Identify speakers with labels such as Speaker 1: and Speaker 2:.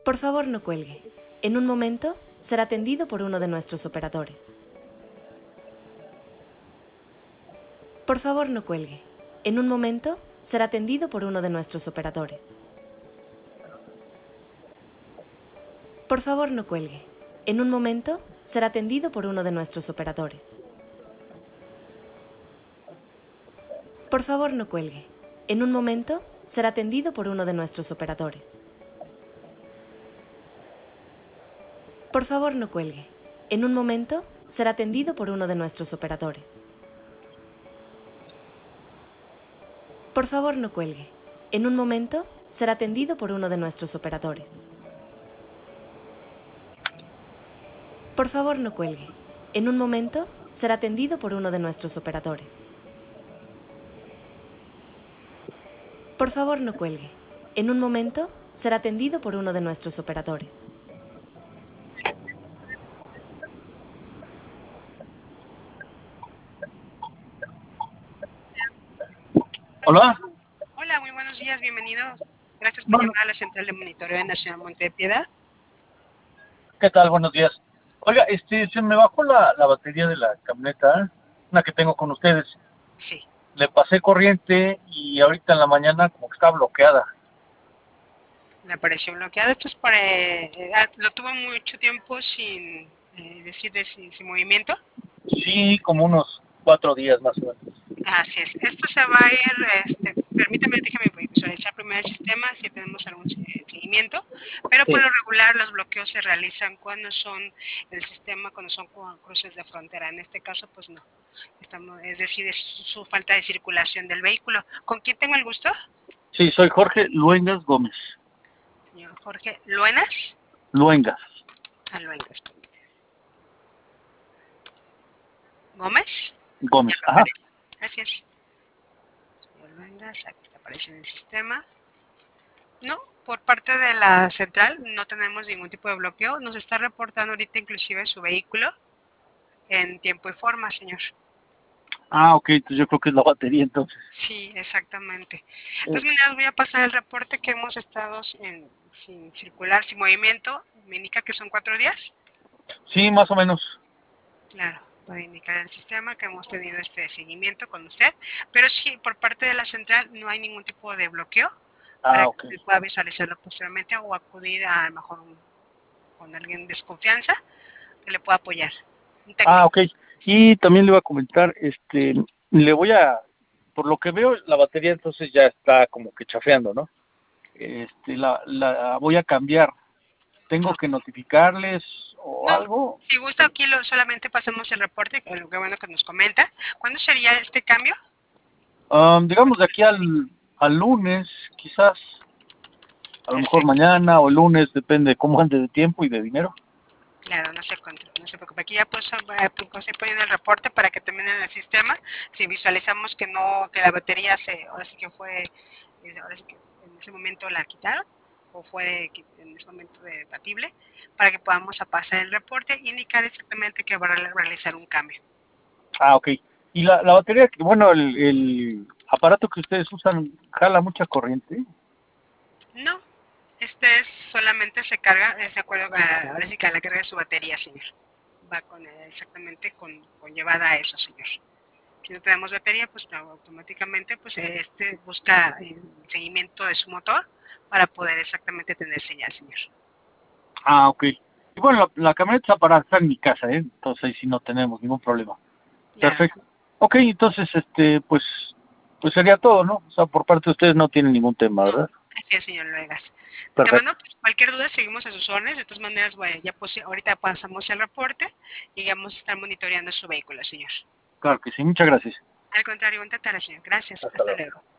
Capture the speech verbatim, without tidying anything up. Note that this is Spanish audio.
Speaker 1: Por favor, no cuelgue. En un momento será atendido por uno de nuestros operadores. Por favor, no cuelgue. En un momento será atendido por uno de nuestros operadores. Por favor, no cuelgue. En un momento será atendido por uno de nuestros operadores. Por favor, no cuelgue. En un momento será atendido por uno de nuestros operadores. Por favor, no cuelgue. En un momento será atendido por uno de nuestros operadores. Por favor, no cuelgue. En un momento será atendido por uno de nuestros operadores. Por favor, no cuelgue. En un momento será atendido por uno de nuestros operadores. Por favor, no cuelgue. En un momento será atendido por uno de nuestros operadores.
Speaker 2: Hola.
Speaker 3: Hola, muy buenos días, bienvenido. Gracias por
Speaker 2: Bueno,
Speaker 3: llamar a la Central de Monitoreo de Nacional Monte de Piedad.
Speaker 2: ¿qué tal? Buenos días. Oiga, este, se me bajó la, la batería de la camioneta, una que tengo con ustedes.
Speaker 3: Sí,
Speaker 2: Le pasé corriente y ahorita en la mañana como que está bloqueada.
Speaker 3: le apareció bloqueado. Esto es para... eh, ah, lo tuvo mucho tiempo sin, eh, decir, de- sin, sin movimiento.
Speaker 2: Sí, como unos cuatro días más o menos.
Speaker 3: Así es. Esto se va a ir, este, permítame, déjame visualizar primero el sistema, si tenemos algún se- seguimiento, pero por
Speaker 2: Sí.
Speaker 3: lo regular los bloqueos se realizan cuando son el sistema, cuando son cu- cruces de frontera. En este caso, pues no. Estamos, es decir, es su, su falta de circulación del vehículo. ¿Con quién tengo el gusto?
Speaker 2: Sí, soy Jorge Luengas Gómez.
Speaker 3: Señor Jorge Luenas.
Speaker 2: Luengas
Speaker 3: Ah, Luengas. Gómez. Ya
Speaker 2: Gómez.
Speaker 3: me
Speaker 2: Ajá.
Speaker 3: aparece. Gracias. Señor Luengas, aquí te aparece en el sistema. No, por parte de la central no tenemos ningún tipo de bloqueo. Nos está reportando ahorita inclusive su vehículo en tiempo y forma, señor.
Speaker 2: Ah, ok, entonces yo creo que es la batería entonces.
Speaker 3: Sí, exactamente. De
Speaker 2: Eh,
Speaker 3: todas maneras voy a pasar el reporte que hemos estado en- sin circular, sin movimiento. Me indica que son cuatro días.
Speaker 2: sí, más o menos.
Speaker 3: Claro, para indicar al sistema que hemos tenido este seguimiento con usted, pero sí, por parte de la central no hay ningún tipo de bloqueo para
Speaker 2: Ah,
Speaker 3: que
Speaker 2: ok.
Speaker 3: usted pueda visualizarlo posteriormente o acudir a, a lo mejor un- con alguien de desconfianza que le pueda apoyar, un
Speaker 2: Ah,
Speaker 3: técnico.
Speaker 2: ok. Y también le iba a comentar, este, le voy a, por lo que veo, la batería entonces ya está como que chafeando, ¿no? Este, la, la voy a cambiar. ¿Tengo que
Speaker 3: Ok.
Speaker 2: notificarles o
Speaker 3: No,
Speaker 2: algo?
Speaker 3: si gusta aquí lo, solamente pasemos el reporte, que lo que bueno que nos comenta. ¿Cuándo sería este cambio?
Speaker 2: Um, digamos de aquí al, al lunes, quizás, a lo mejor
Speaker 3: Perfecto.
Speaker 2: mañana o el lunes, depende de cómo ande de tiempo y de dinero.
Speaker 3: Claro, no se, control- no se preocupe. Aquí ya pues, eh, pues, estoy poniendo el reporte para que termine en el sistema. Si visualizamos que no, que la batería se, ahora sí que fue, eh, ahora sí que en ese momento la quitaron o fue qui- en ese momento debatible, para que podamos a pasar el reporte e indicar exactamente que va a realizar un cambio.
Speaker 2: Ah, ok. Y la, la batería, que- bueno, el, el aparato que ustedes usan jala mucha corriente.
Speaker 3: No, este es solamente se carga, es de acuerdo a, ahora sí que a la carga de su batería, señor. Va con eh, exactamente con, conllevada a eso, señor. Si no tenemos batería, pues automáticamente pues este busca el seguimiento de su motor para poder exactamente tener señal, señor.
Speaker 2: Ah, ok. Y bueno, la, la camioneta está para estar en mi casa, ¿eh? Entonces ahí sí no tenemos ningún problema.
Speaker 3: Claro,
Speaker 2: Perfecto. Ok, entonces, este, pues, pues sería todo, ¿no? O sea, por parte de ustedes no tienen ningún tema,
Speaker 3: no,
Speaker 2: ¿verdad?
Speaker 3: así es, señor Luegas. De antemano,
Speaker 2: Perfecto.
Speaker 3: pues, cualquier duda seguimos a sus órdenes. De todas maneras, bueno, ya pues ahorita pasamos el reporte y vamos a estar monitoreando su vehículo, señor.
Speaker 2: Claro que sí. Muchas gracias.
Speaker 3: Al contrario, buena tarde, señor. Gracias.
Speaker 2: Hasta
Speaker 3: Hasta
Speaker 2: luego.
Speaker 3: luego.